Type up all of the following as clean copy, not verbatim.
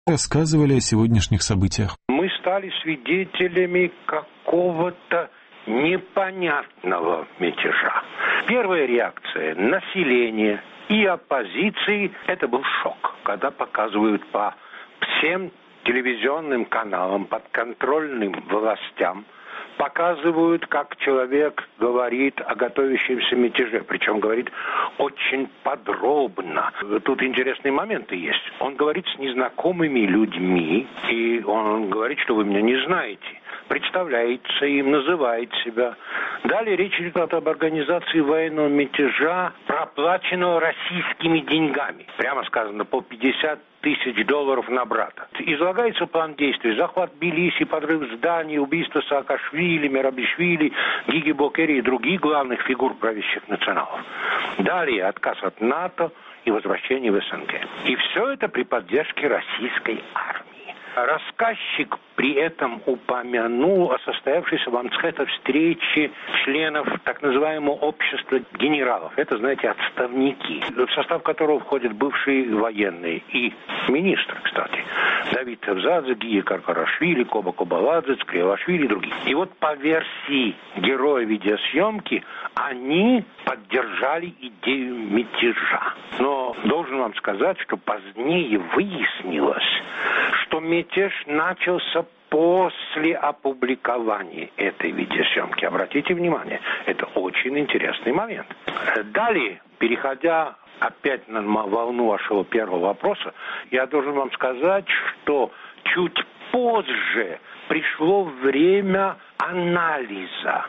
рассказывали о сегодняшних событиях. Мы стали свидетелями какого-то непонятного мятежа. Первая реакция населения и оппозиции – это был шок, когда показывают по всем телевизионным каналам, подконтрольным властям, показывают, как человек говорит о готовящемся мятеже. Причем говорит очень подробно. Тут интересные моменты есть. Он говорит с незнакомыми людьми, и он говорит, что вы меня не знаете. Представляется им, называет себя. Далее речь идет об организации военного мятежа, проплаченного российскими деньгами. Прямо сказано, по $50 тысяч на брата. Излагается план действий: захват Тбилиси, подрыв зданий, убийство Саакашвили, Мерабишвили, Гиги Бокери и других главных фигур правящих националов. Далее отказ от НАТО и возвращение в СНГ. И все это при поддержке российской армии. Рассказчик при этом упомянул о состоявшейся в Амцхете встрече членов так называемого общества генералов. Это, знаете, отставники, в состав которого входят бывшие военные и министры, кстати. Давид Тавзадзе, Гия Каркарашвили, Коба Кобаладзе, Скриалашвили и другие. И вот по версии героя видеосъемки они поддержали идею мятежа. Но должен вам сказать, что позднее выяснилось, что мятеж начался после опубликования этой видеосъемки. Обратите внимание, это очень интересный момент. Далее, переходя опять на волну вашего первого вопроса, я должен вам сказать, что чуть позже пришло время анализа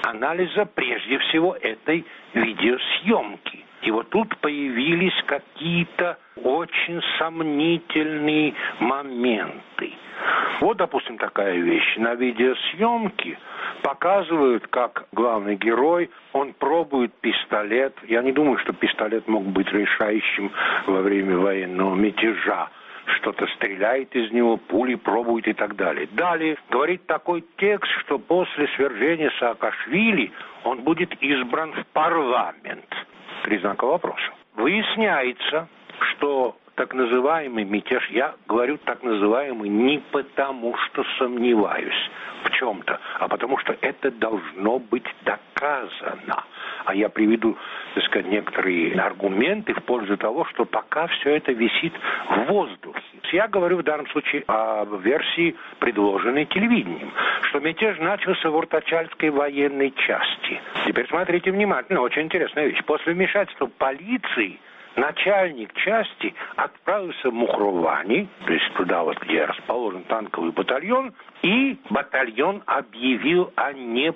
прежде всего этой видеосъемки. И вот тут появились какие-то очень сомнительные моменты. Вот, допустим, такая вещь. На видеосъемке показывают, как главный герой, он пробует пистолет. Я не думаю, что пистолет мог быть решающим во время военного мятежа. Что-то стреляет из него, пули пробует и так далее. Далее говорит такой текст, что после свержения Саакашвили он будет избран в парламент. 3 знака вопроса. Выясняется, что так называемый мятеж, я говорю так называемый не потому, что сомневаюсь в чем-то, а потому что это должно быть доказано. А я приведу, так сказать, некоторые аргументы в пользу того, что пока все это висит в воздухе. Я говорю в данном случае о версии, предложенной телевидением, что мятеж начался в Уртачальской военной части. Теперь смотрите внимательно, очень интересная вещь. После вмешательства полиции начальник части отправился в Мухрувани, то есть туда вот, где расположен танковый батальон, и батальон объявил о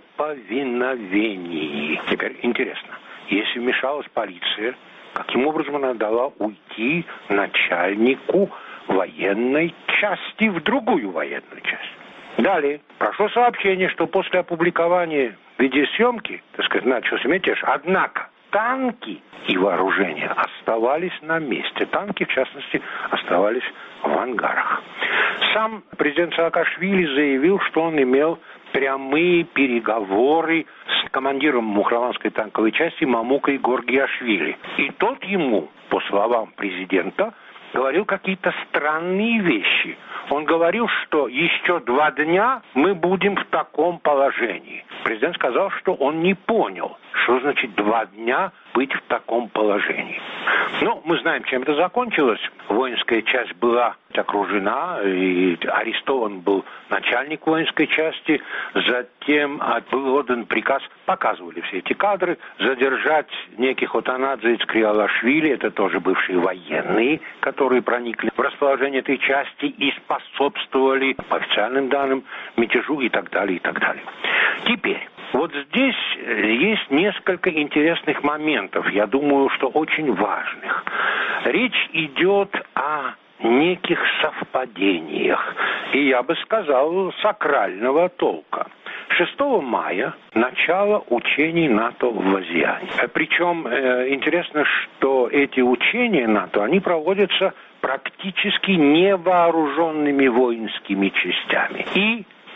неповиновении. Теперь интересно, если вмешалась полиция, каким образом она дала уйти начальнику военной части в другую военную часть? Далее прошло сообщение, что после опубликования видеосъемки, так сказать, начался мятеж, однако танки и вооружение оставались на месте. Танки, в частности, оставались в ангарах. Сам президент Саакашвили заявил, что он имел прямые переговоры с командиром Мухрованской танковой части Мамукой Горгиашвили. И тот ему, по словам президента, говорил какие-то странные вещи. Он говорил, что еще 2 дня мы будем в таком положении. Президент сказал, что он не понял, что значит 2 дня быть в таком положении. Ну, мы знаем, чем это закончилось. Воинская часть была окружена, и арестован был начальник воинской части. Затем был отдан приказ, показывали все эти кадры, задержать неких Отанадзе и Скриалашвили, это тоже бывшие военные, которые проникли в расположение этой части и способствовали, по официальным данным, мятежу и так далее, и так далее. Теперь, вот здесь есть несколько интересных моментов, я думаю, что очень важных. Речь идет о неких совпадениях, и я бы сказал, сакрального толка. 6 мая начало учений НАТО в Азиане. Причем интересно, что эти учения НАТО, они проводятся практически невооруженными воинскими частями. И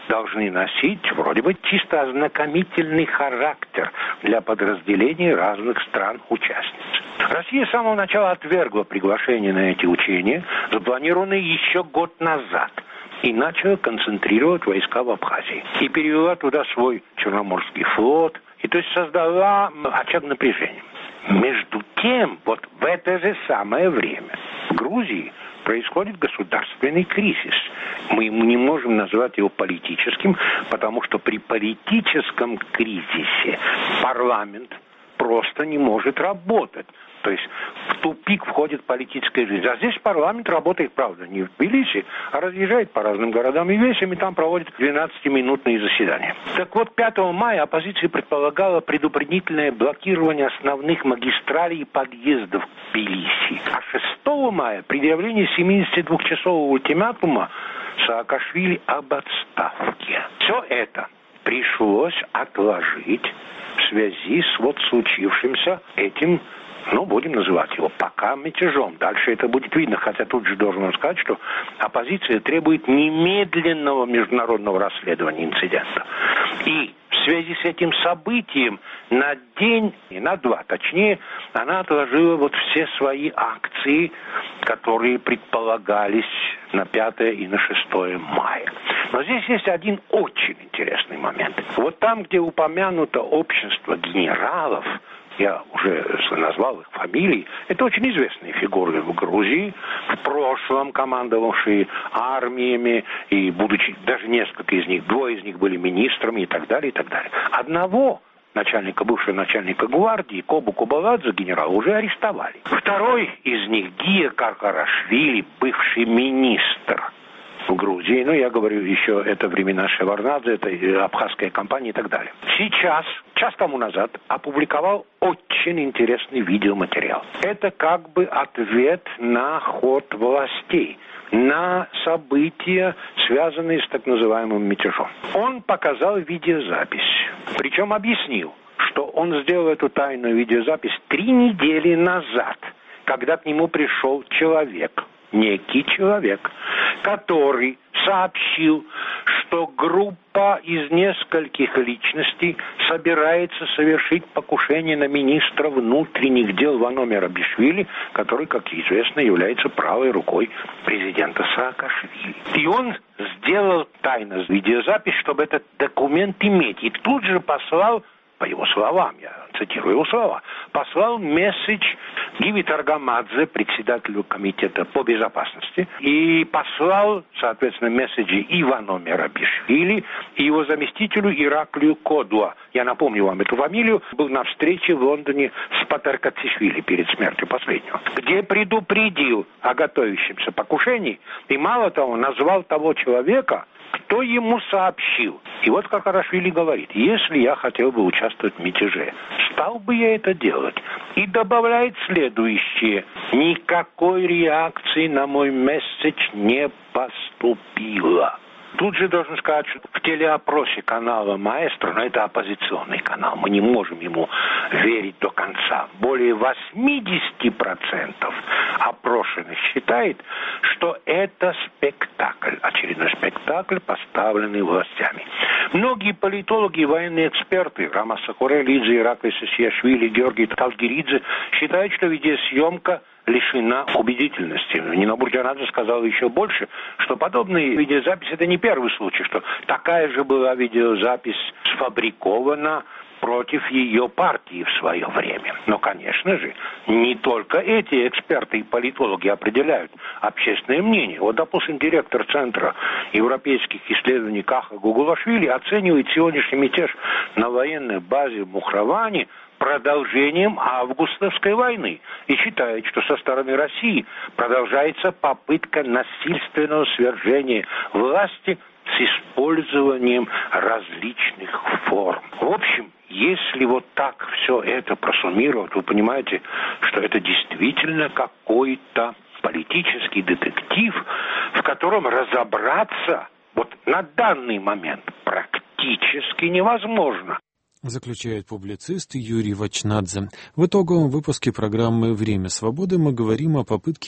должны носить вроде бы чисто ознакомительный характер для подразделений разных стран-участниц. Россия с самого начала отвергла приглашение на эти учения, запланированные еще год назад, и начала концентрировать войска в Абхазии. И перевела туда свой Черноморский флот, и то есть создала очаг напряжения. Между тем, вот в это же самое время в Грузии происходит государственный кризис. Мы не можем назвать его политическим, потому что при политическом кризисе парламент просто не может работать. То есть в тупик входит политическая жизнь. А здесь парламент работает, правда, не в Тбилиси, а разъезжает по разным городам и весям, и там проводит 12-минутные заседания. Так вот, 5 мая оппозиция предполагала предупредительное блокирование основных магистралей и подъездов к Тбилиси. А 6 мая предъявление 72-часового ультиматума Саакашвили об отставке. Все это пришлось отложить в связи с вот случившимся этим, будем называть его пока мятежом. Дальше это будет видно, хотя тут же должен вам сказать, что оппозиция требует немедленного международного расследования инцидента. И в связи с этим событием на день, и на 2, точнее, она отложила вот все свои акции, которые предполагались на 5 и на 6 мая. Но здесь есть один очень интересный момент. Вот там, где упомянуто общество генералов, я уже назвал их фамилии, это очень известные фигуры в Грузии, в прошлом командовавшие армиями, и будучи даже несколько из них, 2 из них были министрами и так далее, и так далее. Одного бывшего начальника гвардии, Кобу Кобаладзе, генерала, уже арестовали. Второй из них, Гия Каркарашвили, бывший министр в Грузии, я говорю еще, это времена Шеварднадзе, это абхазская компания и так далее. Сейчас, час тому назад, опубликовал очень интересный видеоматериал. Это как бы ответ на ход властей, на события, связанные с так называемым мятежом. Он показал видеозапись, причем объяснил, что он сделал эту тайную видеозапись 3 недели назад, когда к нему пришел некий человек, который сообщил, что группа из нескольких личностей собирается совершить покушение на министра внутренних дел Вано Мерабишвили, который, как известно, является правой рукой президента Саакашвили. И он сделал тайно видеозапись, чтобы этот документ иметь. И тут же послал, по его словам, я цитирую его слова, послал месседж Гиви Таргамадзе, председателю комитета по безопасности, и послал, соответственно, месседжи Ивано Мерабишвили и его заместителю Ираклию Кодуа. Я напомню вам эту фамилию, был на встрече в Лондоне с Патаркацишвили перед смертью последнего, где предупредил о готовящемся покушении и, мало того, назвал того человека, кто ему сообщил. И вот Каркарашвили говорит: если я хотел бы участвовать в мятеже, стал бы я это делать. И добавляет следующее: никакой реакции на мой месседж не поступило. Тут же должен сказать, что в телеопросе канала «Маэстро», но это оппозиционный канал, мы не можем ему верить до конца, более 80% опрошенных считает, что это спектакль, очередной спектакль, поставленный властями. Многие политологи и военные эксперты, Рамас Сакурелидзе, Ираклий Сесиашвили, Георгий Талгиридзе, считают, что видеосъемка лишена убедительности. Нино Бурджанадзе сказал еще больше, что подобные видеозаписи — это не первый случай, что такая же была видеозапись сфабрикована против ее партии в свое время. Но, конечно же, не только эти эксперты и политологи определяют общественное мнение. Вот, допустим, директор Центра европейских исследований Каха Гугулашвили оценивает сегодняшний мятеж на военной базе в Мухраване продолжением августовской войны и считает, что со стороны России продолжается попытка насильственного свержения власти с использованием различных форм. В общем, если вот так все это просуммировать, вы понимаете, что это действительно какой-то политический детектив, в котором разобраться вот на данный момент практически невозможно. Заключает публицист Юрий Вачнадзе. В итоговом выпуске программы «Время свободы» мы говорим о попытке